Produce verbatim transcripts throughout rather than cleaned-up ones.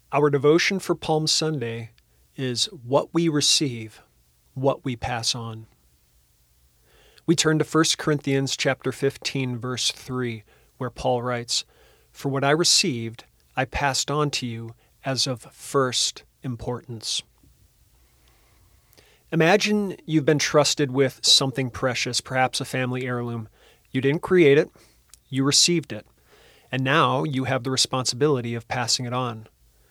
Our devotion for Palm Sunday is what we receive, what we pass on. We turn to First Corinthians chapter fifteen, verse three, where Paul writes, "For what I received, I passed on to you as of first importance." Imagine you've been trusted with something precious, perhaps a family heirloom. You didn't create it, you received it, and now you have the responsibility of passing it on.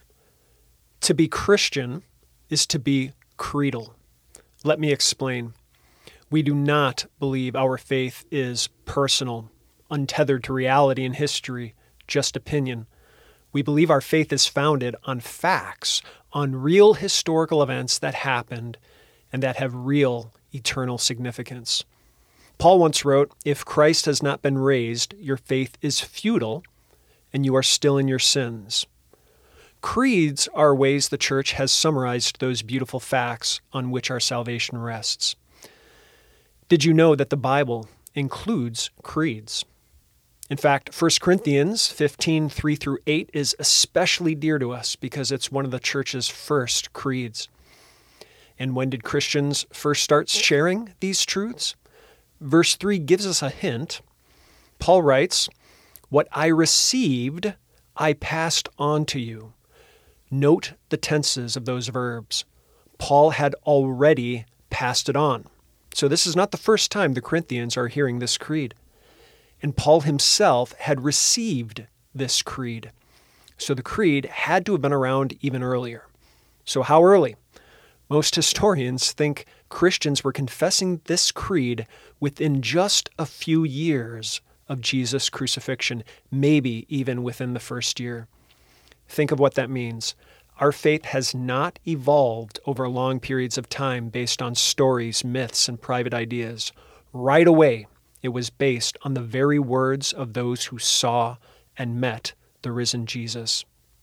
To be Christian is to be creedal. Let me explain. We do not believe our faith is personal, untethered to reality and history, just opinion. We believe our faith is founded on facts, on real historical events that happened and that have real eternal significance. Paul once wrote, "If Christ has not been raised, your faith is futile and you are still in your sins." Creeds are ways the church has summarized those beautiful facts on which our salvation rests. Did you know that the Bible includes creeds? In fact, First Corinthians fifteen, three through eight is especially dear to us because it's one of the church's first creeds. And when did Christians first start sharing these truths? Verse three gives us a hint. Paul writes, "What I received, I passed on to you." Note the tenses of those verbs. Paul had already passed it on. So this is not the first time the Corinthians are hearing this creed. And Paul himself had received this creed. So the creed had to have been around even earlier. So how early? Most historians think Christians were confessing this creed within just a few years of Jesus' crucifixion, maybe even within the first year. Think of what that means. Our faith has not evolved over long periods of time based on stories, myths, and private ideas. Right away, it was based on the very words of those who saw and met the risen Jesus.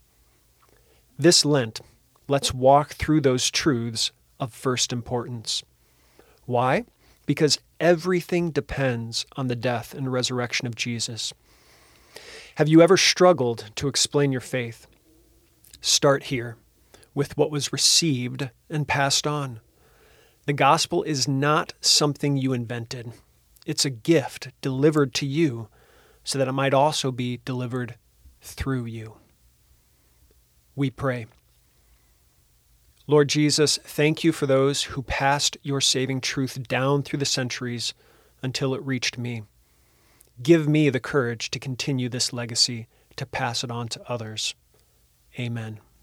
This Lent, let's walk through those truths of first importance. Why? Because everything depends on the death and resurrection of Jesus. Have you ever struggled to explain your faith? Start here with what was received and passed on. The gospel is not something you invented. It's a gift delivered to you so that it might also be delivered through you. We pray. Lord Jesus, thank you for those who passed your saving truth down through the centuries until it reached me. Give me the courage to continue this legacy, to pass it on to others. Amen.